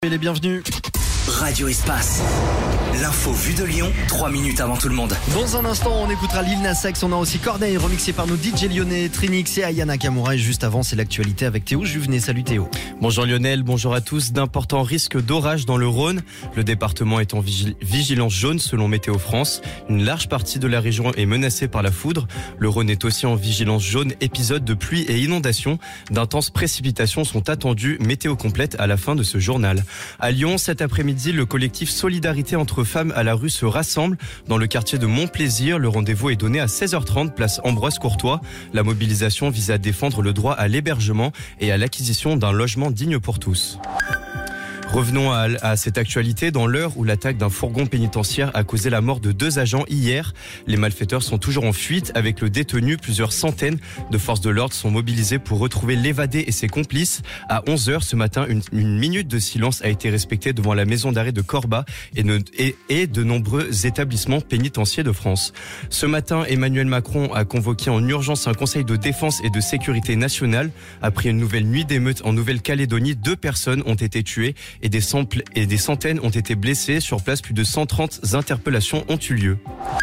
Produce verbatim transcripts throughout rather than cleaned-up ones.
Les bienvenus. Radio Espace. L'info vue de Lyon, trois minutes avant tout le monde. Dans un instant, on écoutera Lil Nas X. On a aussi Corneille, remixé par nos D J lyonnais, Trinix et Aya Nakamura. Et juste avant, c'est l'actualité avec Théo Juvenet. Salut Théo. Bonjour Lionel, bonjour à tous. D'importants risques d'orage dans le Rhône. Le département est en vigil- vigilance jaune selon Météo France. Une large partie de la région est menacée par la foudre. Le Rhône est aussi en vigilance jaune, épisode de pluie et inondation. D'intenses précipitations sont attendues. Météo complète à la fin de ce journal. À Lyon, cet après-midi, le collectif Solidarité entre femmes à la rue se rassemble dans le quartier de Montplaisir. Le rendez-vous est donné à seize heures trente, place Ambroise Courtois. La mobilisation vise à défendre le droit à l'hébergement et à l'acquisition d'un logement digne pour tous. Revenons à, à cette actualité. Dans l'heure où l'attaque d'un fourgon pénitentiaire a causé la mort de deux agents hier, les malfaiteurs sont toujours en fuite. Avec le détenu, plusieurs centaines de forces de l'ordre sont mobilisées pour retrouver l'évadé et ses complices. À onze heures ce matin, une, une minute de silence a été respectée devant la maison d'arrêt de Corba et, ne, et, et de nombreux établissements pénitentiaires de France. Ce matin, Emmanuel Macron a convoqué en urgence un conseil de défense et de sécurité nationale. Après une nouvelle nuit d'émeutes en Nouvelle-Calédonie, deux personnes ont été tuées et des, samples, et des centaines ont été blessées. Sur place, plus de cent trente interpellations ont eu lieu.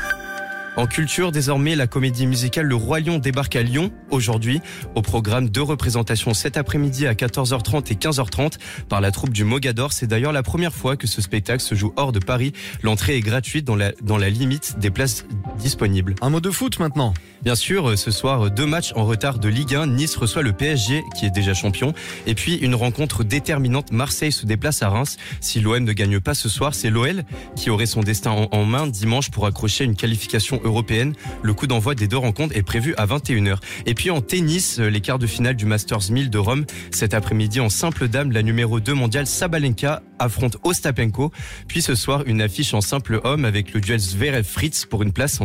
En culture, désormais, la comédie musicale Le Roi Lion débarque à Lyon aujourd'hui. Au programme, deux représentations cet après-midi à quatorze heures trente et quinze heures trente par la troupe du Mogador. C'est d'ailleurs la première fois que ce spectacle se joue hors de Paris. L'entrée est gratuite dans la, dans la limite des places disponibles. Un mot de foot maintenant. Bien sûr, ce soir, deux matchs en retard de Ligue un. Nice reçoit le P S G, qui est déjà champion. Et puis, une rencontre déterminante. Marseille se déplace à Reims. Si l'O M ne gagne pas ce soir, c'est l'O L qui aurait son destin en, en main dimanche pour accrocher une qualification européenne. Le coup d'envoi des deux rencontres est prévu à vingt et une heures. Et puis en tennis, les quarts de finale du Masters mille de Rome. Cet après-midi, en simple dame, la numéro deux mondiale Sabalenka affronte Ostapenko. Puis ce soir, une affiche en simple homme avec le duel Zverev-Fritz pour une place en